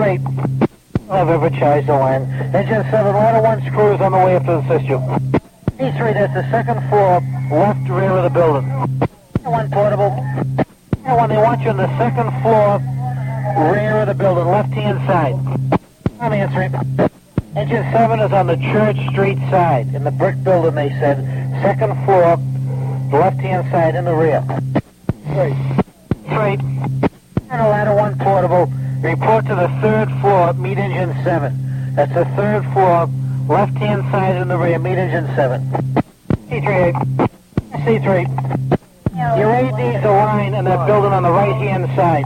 C3. I've ever charged the line. Engine 7, ladder 1 screws on the way up to assist you. C3, that's the second floor, left rear of the building. One portable. One, they want you on the second floor, rear of the building, left-hand side. I'm answering. Engine 7 is on the Church Street side, in the brick building, they said. Second floor, left-hand side in the rear. Three. And a ladder 1 portable. Report to the third floor, meet engine 7. That's the third floor, left-hand side in the rear, meet engine 7. C3. C3. Your AD's a line in that building on the right-hand side.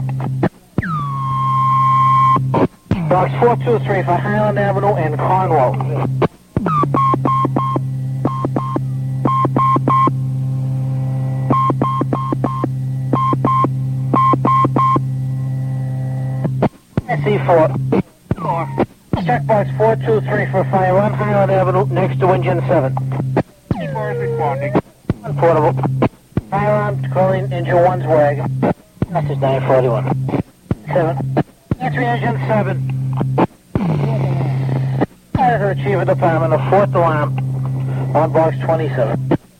Box 423 for Highland Avenue and Cornwall. C4. Check box 423 for fire on Highland Avenue next to engine 7. C4 is responding. Portable. Firearm calling engine 1's wagon. Message 941. 7. Answering engine 7. Editor Achiever Department, the 4th alarm on box 27.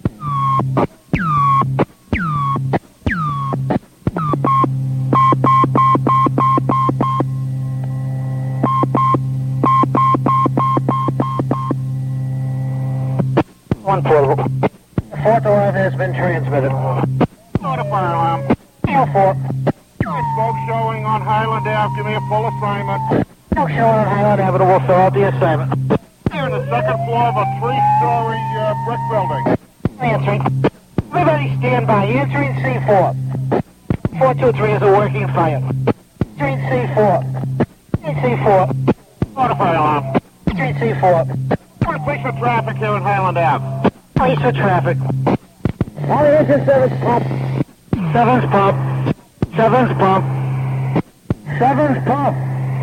One portable. The 4th alarm has been transmitted. Order fire alarm. L4. Smoke showing on Highland Ave. Give me a full assignment. No showing on Highland Avenue. We'll fill out the assignment. Here in the second floor of a 3-story brick building. Answering. Everybody stand by. Answering C4. 423 is a working fire. Answering C4. C4. Order fire alarm. Answering C4. Police for traffic here in Highland Ave. Police for traffic. All the engine 7's pump. 7's pump. 7's pump. 7's pump.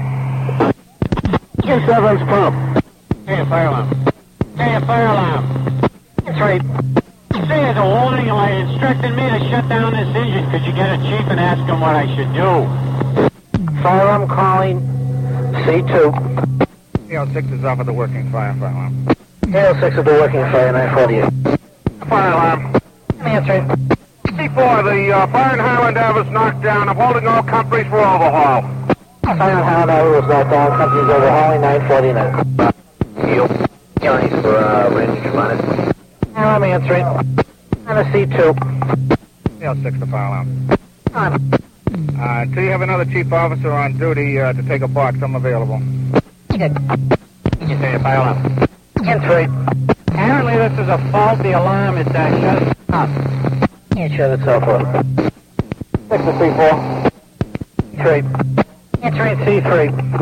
Engine 7's pump. Hey, fire alarm. Hey, a fire alarm. That's right. Say, as a warning, like instructed me to shut down this engine. Could you get a chief and ask him what I should do? Fire alarm calling C2. AL6 is off of the working fire alarm. AL6 of the working fire, 948. Fire alarm. I'm answering. C4, the fire in Highland Ave is knocked down. I'm holding all companies for overhaul. Fire on Highland Avenue was knocked down. Company's overhauling, 949. Counties for range responded. Now I'm answering. On a C2. AL6 the fire alarm. On. Until you have another chief officer on duty to take a box, I'm available. Good. You say a fire alarm. Entry. Apparently this is a faulty alarm. It's shut up. Can't shut itself off. 6 to C4. 3. Entering C3.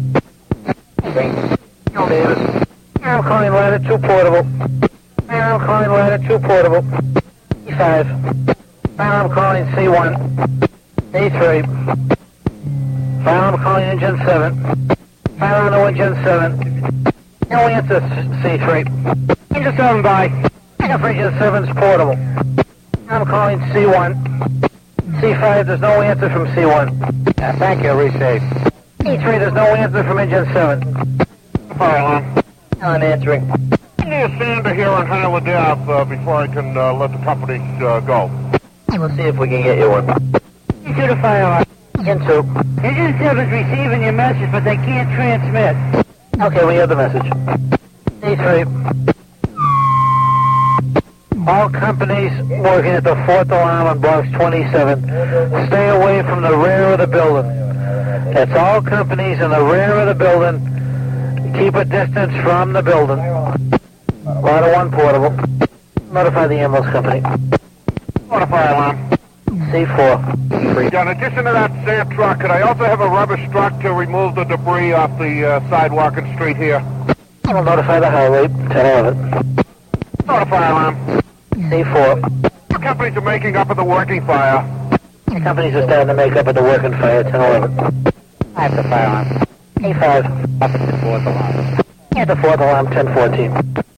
No Davis. I'm calling ladder 2 portable. I'm calling ladder 2 portable. E5. I'm calling C1. A3. I'm calling engine 7. Fire on the engine 7. No answer, C3. Engine 7 by. Backup for engine 7's portable. I'm calling C1. C5, there's no answer from C1. Thank you, resave. E3, there's no answer from engine 7. Fire alarm. I'm answering. Give me a sander here on Highland Ave before I can let the company go. We'll see if we can get you one. E2 to fire alarm. Engine 2. Engine 7's receiving your message, but they can't transmit. Okay, we have the message. E3. All companies working at the 4th alarm on box 27, stay away from the rear of the building. That's all companies in the rear of the building. Keep a distance from the building. Ladder 1 portable. Notify the ambulance company. Order fire alarm. C4. In addition to that sand truck, could I also have a rubbish truck to remove the debris off the sidewalk and street here? We'll notify the highway, 1011. Order fire alarm. C4. The companies are making up for the working fire. The companies are starting to make up at the working fire, 1011. I have the fire alarm. A5. Up at the 4th alarm. At the 4th alarm, 1014.